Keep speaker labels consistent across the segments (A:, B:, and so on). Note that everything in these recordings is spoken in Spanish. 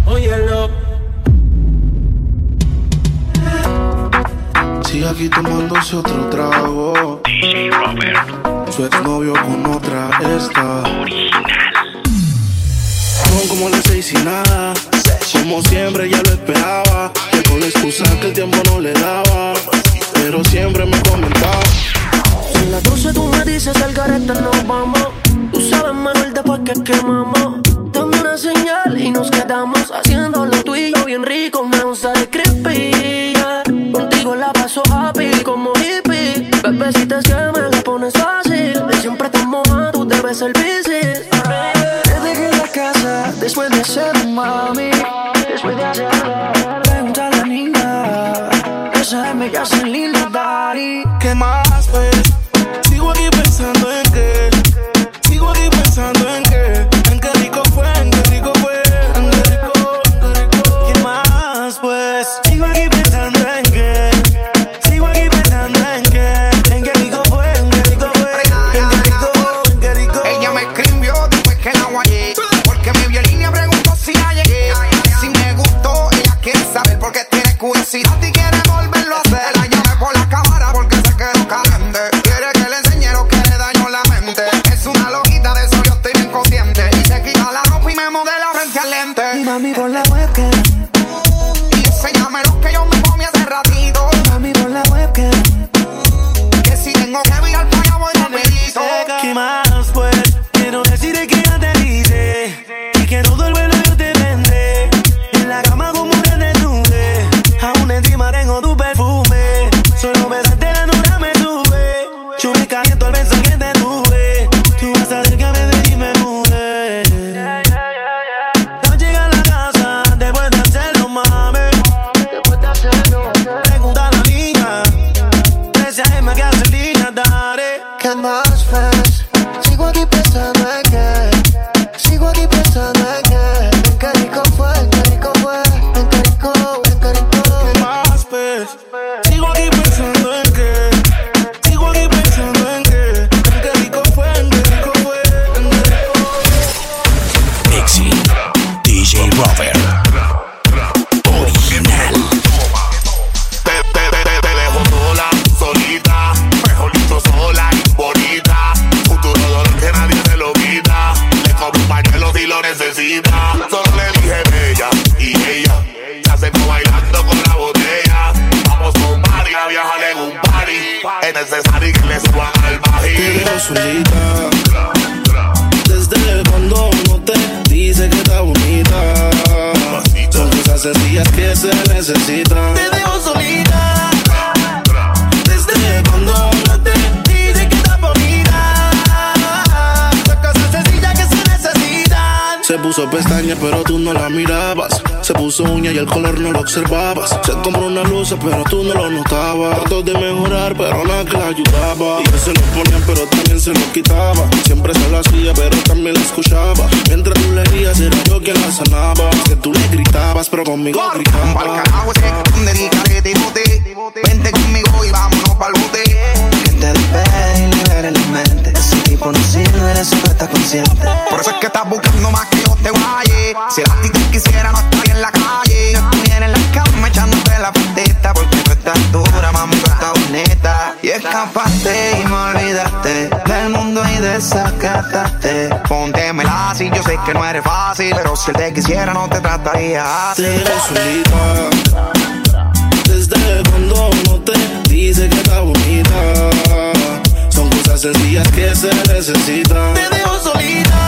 A: Óyelo.
B: Sigue aquí tomándose otro trago.
C: DJ Robert.
B: Su exnovio con otra está.
C: Original.
B: Son como las 6 y nada. Como siempre ya lo esperaba. Que con la excusa que el tiempo no le daba, pero siempre me comentaba.
A: En las 12 tú me dices al garete nos vamos. Tú sabes mejor después que quemamos. Dame una señal y nos quedamos haciéndolo tú y yo bien rico. Me gusta de creepy, yeah. Contigo la paso happy como hippie. Bebecita es que me la pones fácil. De siempre te mojas, tú debes ser busy. Te dejé en la casa después de hacer un mami. Después de hacerlo, pregunta a la niña. Esa M ya sin linda daddy.
B: ¿Qué más pues? Sigo aquí pensando en qué. Sigo aquí pensando en qué. En qué rico fue, en qué rico fue. En qué rico, en qué rico.
A: ¿Qué más pues? Sigo aquí pensando en qué. Sigo aquí pensando en qué. En qué rico fue, en qué rico fue. En qué rico, en qué rico.
D: Ella me escribió después que la guayé, porque me vio en línea, preguntó si la llegué. Si me gustó, ella quiere saber porque tiene curiosidad y quiere volverlo a hacer. La llamé por la cámara porque se quedó caliente. Quiere que le enseñe lo que le dañó la mente. Es una loquita, de eso yo estoy bien consciente. Y se quita la ropa y me modela frente al lente.
A: Y mami por la webcam.
D: Y enséñame lo que yo me comí hace ratito.
A: Mami por la webcam.
D: Que si tengo que virar para allá voy rapidito.
A: ¿Qué más pues? Quiero decirte que ya te dice y que todo el vuelo yo te vendré. En la cama como un desnude. Aún encima tengo tu perfume. Solo besarte la nota me sube. Yo me caliento al beso que te tuve. Tú vas a hacer que me dé y me mude. No llega a la casa después de hacerlo, mami. Pregunta a la niña. 13 AM que hace línea, dale.
E: ¿Qué más ves? Sigo aquí pensando en qué. Sigo aquí pensando en qué. En qué rico fue, en qué rico fue. En qué rico, en qué rico.
B: ¿Qué más pues? Sigo aquí pensando en qué. Sigo aquí pensando en qué. En qué rico fue, en qué rico fue. En qué rico.
C: Mixi. DJ Robert. Original.
F: Te dejo sola, solita, mejorito sola y bonita. Futuro dolor que nadie se lo quita. Le compro un pañuelo si lo necesita. Solo le dije bella y ella se acercó bailando con la botella. Vamos con party a viajar en un party. Es necesario que le suban al
B: Te
F: bajín.
B: dejo solita. Desde cuando uno te dice que está bonita. Son cosas sencillas que se necesitan.
A: Te dejo solita.
B: Desde cuando uno te
A: Dice que está bonita. Son cosas sencillas que se necesitan.
B: se puso pestañas pero tú no la mirabas. Se puso uña y el color no lo observabas. Se compró una blusa pero tú no lo notabas. Trató de mejorar pero nada que la ayudaba. Y él se lo ponía pero también se lo quitaba. Siempre se lo hacía pero también la escuchaba. Mientras tú le herías era yo quien la sanaba. Que tú le gritabas pero conmigo
D: Pa'l
B: gritaba.
D: carajo ese donde di carete y bote. Vente conmigo y vámonos pa'l bote.
E: Que te despeje y libere la mente. Ese tipo no sirve, eres súper está consciente.
D: Por eso es que estás buscando más que yo te guaye. Si a ti te quisiera no estaría en la calle. No estuviera en la cama echándote la patita. Porque tú estás dura, mami, tú estás bonita. Y escapaste y me olvidaste del mundo y desacataste. Póntemela así, yo sé que no eres fácil. Pero si él te quisiera no te trataría así.
B: Te dejo solita. Desde cuando uno te dice que está bonita. Son cosas sencillas que se necesitan.
A: Te dejo solita.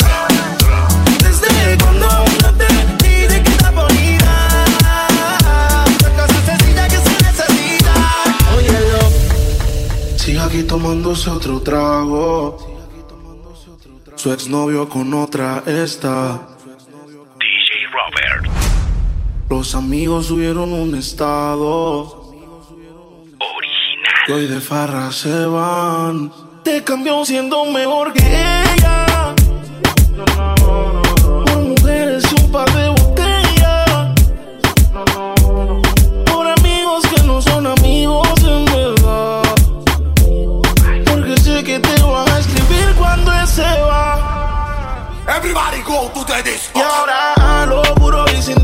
B: Desde cuando uno te
A: Dice que está bonita. Son cosas sencillas que se necesitan. Óyelo.
B: sigue aquí tomándose otro trago. Su exnovio con otra está.
C: DJ Robert.
B: Los amigos subieron un estado.
C: Original.
B: Que hoy de farra se van. Te cambió siendo mejor que ella. Por mujeres un par de botellas. Por amigos que no son amigos en verdad. Porque sé que te van a escribir cuando él se va.
F: Everybody go to the disco.
B: Y ahora a lo puro y sin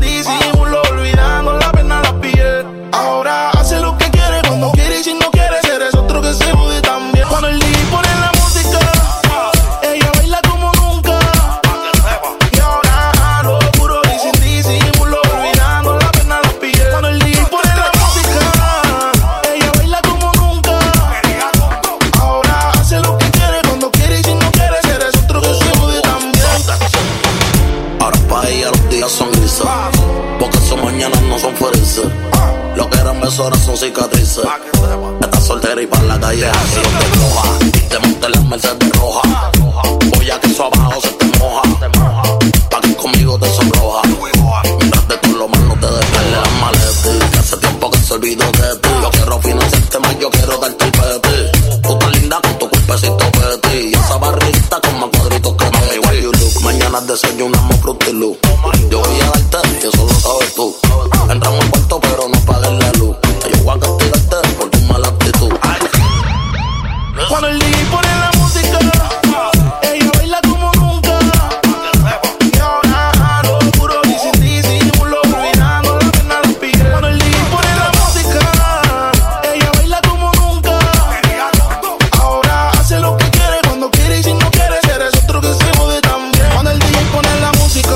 B: son grises. Porque sus mañanas no son felices. Lo que eran besos ahora son cicatrices. Estás soltera y para la calle así no te coja. Te monté en la Mercedes roja. Voy a que eso abajo se te moja. Pa' que conmigo te sonroja. Mientras de tú lo mal no te despeles las maletas. Que hace tiempo que se olvidó de ti. Yo quiero financiarte más, yo quiero darte el peti. Tú estás linda con tu cuerpecito peti. Y esa barrita con más cuadritos que me igual you look. Mañana desayunamos Fruity Loop. Yo voy a darte y eso lo sabes tú. Entramos al cuarto pero no pagues la luz. Yo voy a castigarte por tu mala actitud.
G: Cuando el DJ pone la música, ella baila como nunca. Y ahora lo puro y sin disimulo, olvidando la pena los pies. Cuando el DJ pone la música, ella baila como nunca. Ahora hace lo que quiere, cuando quiere y si no quiere, eres otro que se jode también. Cuando el DJ pone la música,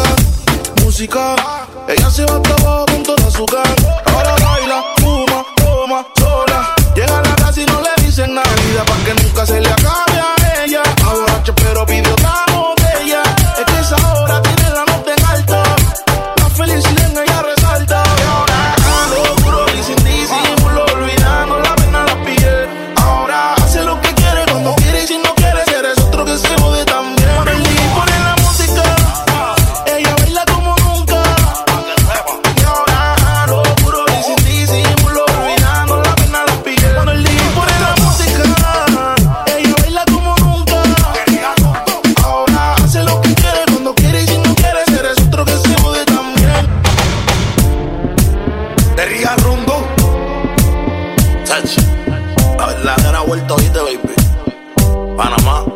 G: ella se va hasta abajo con toda su gang. Ahora baila, fuma, toma, sola. Llega a la casa y no le dicen nada. Pa' que nunca se le acabe a ella. Borracha pero pide otra botella. Es que esa hora tiene la nota en alta. La felicidad en ella resalta. Y ahora lo puro y sin disimulo, olvidando la pena la piel. Ahora hace lo que quiere, cuando quiere y si no quiere, eres otro que se jode también. Cuando el DJ pone la música, ella baila como nunca. Y ahora lo puro y sin disimulo, olvidando la pena la piel. Cuando el DJ pone la música, ella baila como nunca. Ahora hace lo que quiere, cuando quiere y si no quiere, eres otro que se jode también.
B: De Ría Rumbo. Touch. La verdadera vuelta, oíste, baby. Panamá.